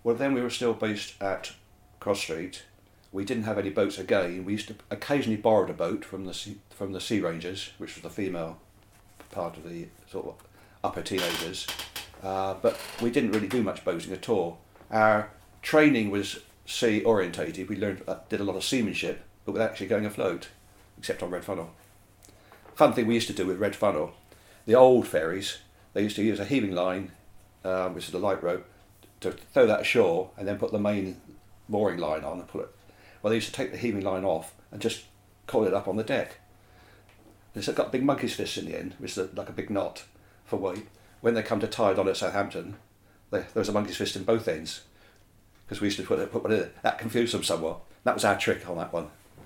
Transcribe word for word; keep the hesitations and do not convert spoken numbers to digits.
Well, then we were still based at Cross Street. We didn't have any boats again. We used to occasionally borrow a boat from the sea, from the Sea Rangers, which was the female part of the sort of upper teenagers. Uh, but we didn't really do much boating at all. Our training was sea orientated. We learned uh, did a lot of seamanship, but without actually going afloat, except on Red Funnel. Fun thing we used to do with Red Funnel, the old ferries, they used to use a heaving line, um, which is a light rope, to throw that ashore and then put the main mooring line on and pull it. Well, they used to take the heaving line off and just coil it up on the deck. It's got big monkey's fists in the end, which is like a big knot for weight. When they come to tie it on at Southampton, they, there was a monkey's fist in both ends, because we used to put, put one in. That confused them somewhat. That was our trick on that one.